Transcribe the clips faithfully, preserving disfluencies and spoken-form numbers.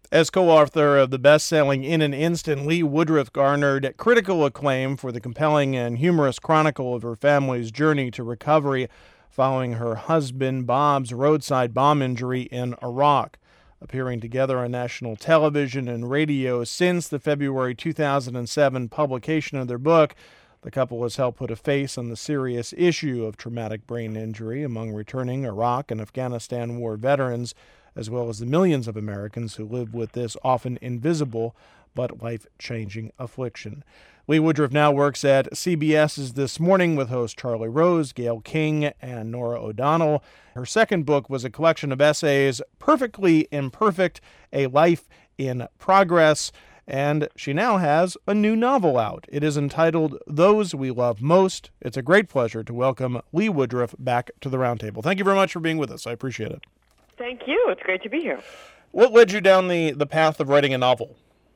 As co-author of the best-selling In an Instant, Lee Woodruff garnered critical acclaim for the compelling and humorous chronicle of her family's journey to recovery following her husband Bob's roadside bomb injury in Iraq. Appearing together on national television and radio since the February two thousand seven publication of their book, the couple has helped put a face on the serious issue of traumatic brain injury among returning Iraq and Afghanistan war veterans, as well as the millions of Americans who live with this often invisible but life-changing affliction. Lee Woodruff now works at C B S's This Morning with host Charlie Rose, Gayle King, and Norah O'Donnell. Her second book was a collection of essays, Perfectly Imperfect, A Life in Progress, and she now has a new novel out. It is entitled Those We Love Most. It's a great pleasure to welcome Lee Woodruff back to the Roundtable. Thank you very much for being with us. I appreciate it. Thank you. It's great to be here. What led you down the, the path of writing a novel?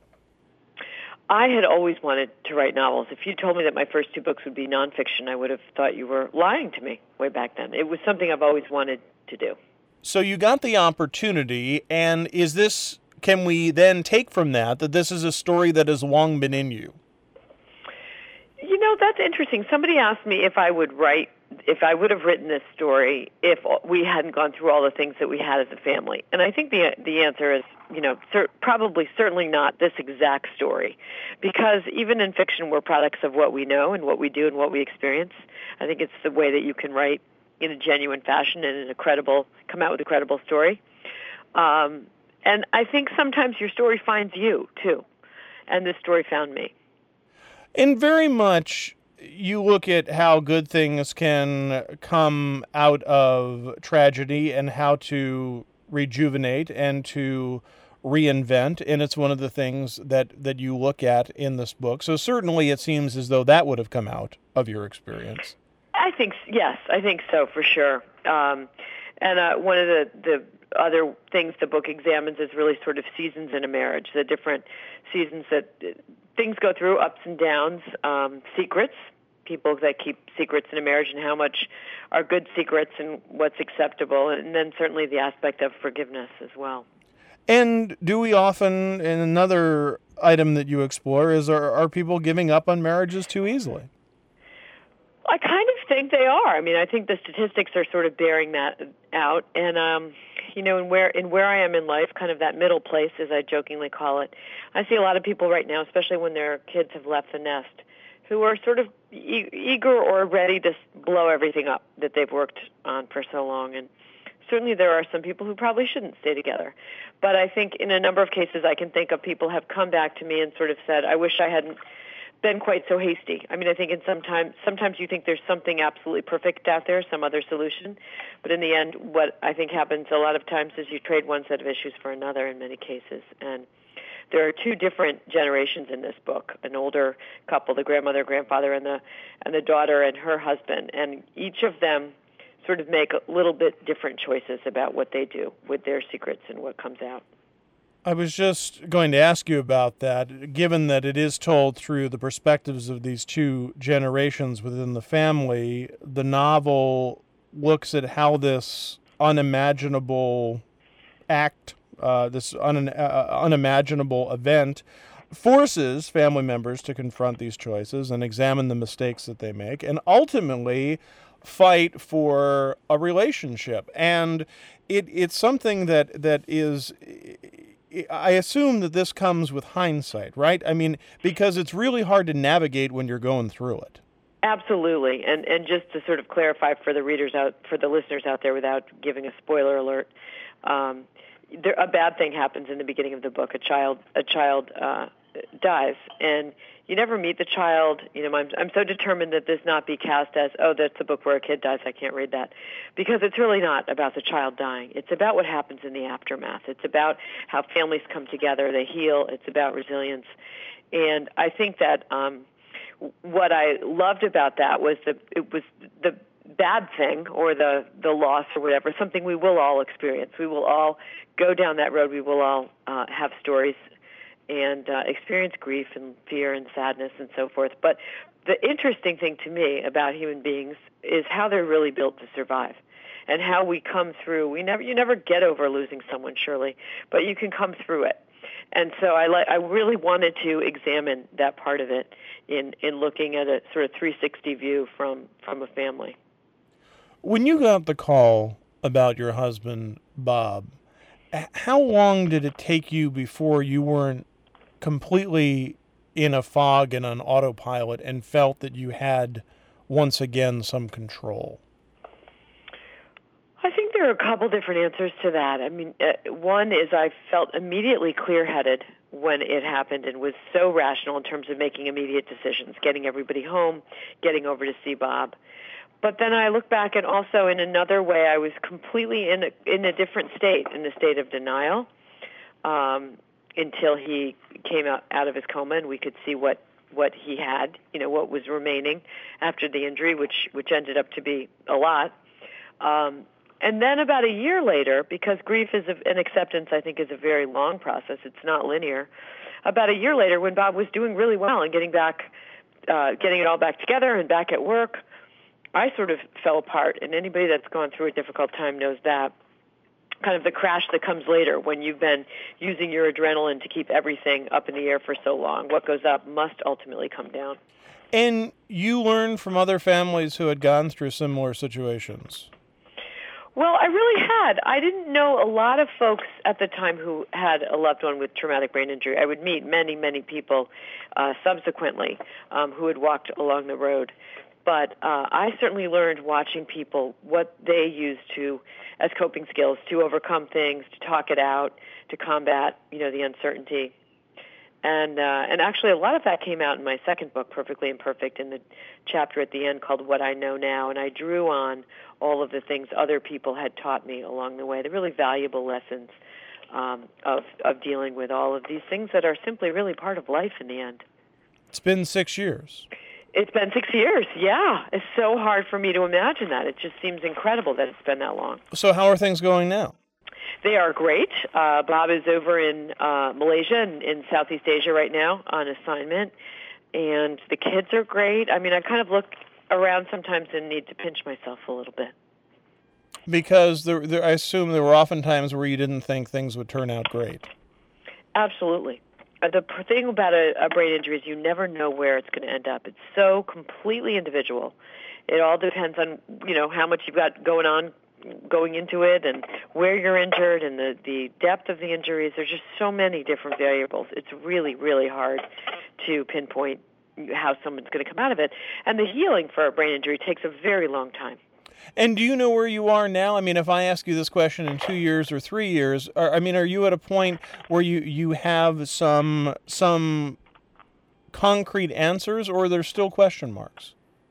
I had always wanted to write novels. If you told me that my first two books would be nonfiction, I would have thought you were lying to me way back then. It was something I've always wanted to do. So you got the opportunity, and is this, can we then take from that that this is a story that has long been in you? You know, that's interesting. Somebody asked me if I would write, if I would have written this story if we hadn't gone through all the things that we had as a family. And I think the the answer is, you know, cer- probably certainly not this exact story. Because even in fiction, we're products of what we know and what we do and what we experience. I think it's the way that you can write in a genuine fashion and in a credible, come out with a credible story. Um, and I think sometimes your story finds you, too. And this story found me. And very much you look at how good things can come out of tragedy and how to rejuvenate and to reinvent, and it's one of the things that, that you look at in this book. So certainly it seems as though that would have come out of your experience. I think, yes, I think so, for sure. Um, and uh, one of the, the other things the book examines is really sort of seasons in a marriage, the different seasons that things go through, ups and downs, um, secrets, people that keep secrets in a marriage and how much are good secrets and what's acceptable, and then certainly the aspect of forgiveness as well. And do we often, and another item that you explore is, are, are people giving up on marriages too easily? I kind of think they are. I mean, I think the statistics are sort of bearing that out. And, um, you know, in where in where I am in life, kind of that middle place, as I jokingly call it, I see a lot of people right now, especially when their kids have left the nest, who are sort of e- eager or ready to blow everything up that they've worked on for so long. And certainly there are some people who probably shouldn't stay together. But I think in a number of cases I can think of people have come back to me and sort of said, I wish I hadn't been quite so hasty. I mean, I think in sometimes sometimes you think there's something absolutely perfect out there, some other solution, but in the end, what I think happens a lot of times is you trade one set of issues for another in many cases. And there are two different generations in this book: an older couple, the grandmother, grandfather, and the and the daughter and her husband, and each of them sort of make a little bit different choices about what they do with their secrets and what comes out. I was just going to ask you about that, given that it is told through the perspectives of these two generations within the family. The novel looks at how this unimaginable act, uh, this un- uh, unimaginable event, forces family members to confront these choices and examine the mistakes that they make, and ultimately fight for a relationship. And it, it's something that, that is... I assume that this comes with hindsight, right? I mean, because it's really hard to navigate when you're going through it. Absolutely. And and just to sort of clarify for the readers out, for the listeners out there without giving a spoiler alert, um, there, a bad thing happens in the beginning of the book. A child, a child uh, dies, and you never meet the child. You know, I'm, I'm so determined that this not be cast as, oh, that's a book where a kid dies, I can't read that. Because it's really not about the child dying. It's about what happens in the aftermath. It's about how families come together, they heal. It's about resilience. And I think that um, what I loved about that was that it was the bad thing or the, the loss or whatever, something we will all experience. We will all go down that road. We will all uh, have stories and uh, experience grief and fear and sadness and so forth. But the interesting thing to me about human beings is how they're really built to survive and how we come through. We never, you never get over losing someone, surely, but you can come through it. And so I li- I really wanted to examine that part of it in, in looking at a sort of three sixty view from, from a family. When you got the call about your husband, Bob, how long did it take you before you weren't completely in a fog and on autopilot and felt that you had, once again, some control? I think there are a couple different answers to that. I mean, uh, one is I felt immediately clear-headed when it happened and was so rational in terms of making immediate decisions, getting everybody home, getting over to see Bob. But then I look back, and also in another way, I was completely in a, in a different state, in a state of denial, um, until he came out, out of his coma and we could see what, what he had, you know, what was remaining after the injury, which, which ended up to be a lot. Um, and then about a year later, because grief is a, an acceptance, I think, is a very long process. It's not linear. About a year later, when Bob was doing really well and getting back, uh, getting it all back together and back at work, I sort of fell apart, and anybody that's gone through a difficult time knows that. Kind of the crash that comes later when you've been using your adrenaline to keep everything up in the air for so long. What goes up must ultimately come down. And you learned from other families who had gone through similar situations. Well, I really had. I didn't know a lot of folks at the time who had a loved one with traumatic brain injury. I would meet many, many people uh, subsequently um, who had walked along the road. But uh, I certainly learned watching people what they used to, as coping skills, to overcome things, to talk it out, to combat, you know, the uncertainty. And uh, and actually, a lot of that came out in my second book, Perfectly Imperfect, in the chapter at the end called What I Know Now. And I drew on all of the things other people had taught me along the way, the really valuable lessons um, of of dealing with all of these things that are simply really part of life in the end. It's been six years. It's been six years, yeah. It's so hard for me to imagine that. It just seems incredible that it's been that long. So how are things going now? They are great. Uh, Bob is over in uh, Malaysia and in Southeast Asia right now on assignment, and the kids are great. I mean, I kind of look around sometimes and need to pinch myself a little bit. Because there, there, I assume there were often times where you didn't think things would turn out great. Absolutely. The thing about a, a brain injury is you never know where it's going to end up. It's so completely individual. It all depends on, you know, how much you've got going on going into it and where you're injured and the, the depth of the injuries. There's just so many different variables. It's really, really hard to pinpoint how someone's going to come out of it. And the healing for a brain injury takes a very long time. And do you know where you are now? I mean, if I ask you this question in two years or three years, are, I mean, are you at a point where you, you have some some concrete answers, or are there still question marks?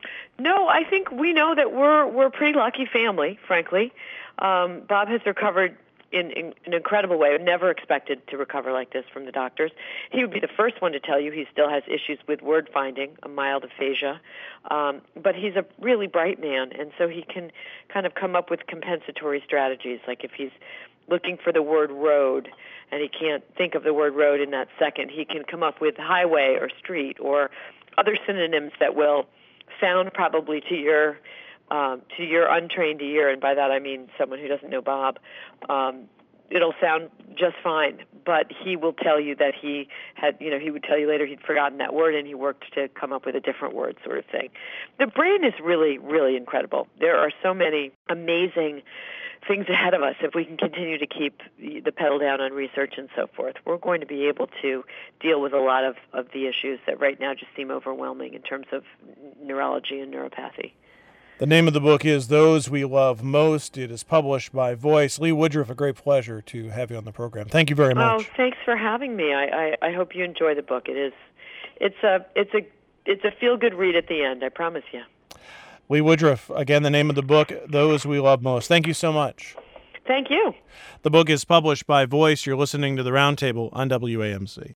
No, I think we know that we're we're a pretty lucky family, frankly. Um, Bob has recovered in, in an incredible way. I never expected to recover like this from the doctors. He would be the first one to tell you he still has issues with word finding, a mild aphasia. Um, but he's a really bright man, and so he can kind of come up with compensatory strategies. Like if he's looking for the word road and he can't think of the word road in that second, he can come up with highway or street or other synonyms that will sound probably to your um, to your untrained ear, and by that I mean someone who doesn't know Bob. Um, it'll sound just fine, but he will tell you that he had, you know, he would tell you later he'd forgotten that word and he worked to come up with a different word, sort of thing. The brain is really, really incredible. There are so many amazing things ahead of us. If we can continue to keep the pedal down on research and so forth, we're going to be able to deal with a lot of, of the issues that right now just seem overwhelming in terms of neurology and neuropathy. The name of the book is Those We Love Most. It is published by Voice. Lee Woodruff, a great pleasure to have you on the program. Thank you very much. Oh, thanks for having me. I, I, I hope you enjoy the book. It is, it's a, it's a, it's a feel-good read at the end. I promise you. Lee Woodruff, again, the name of the book, Those We Love Most. Thank you so much. Thank you. The book is published by Voice. You're listening to The Roundtable on W A M C.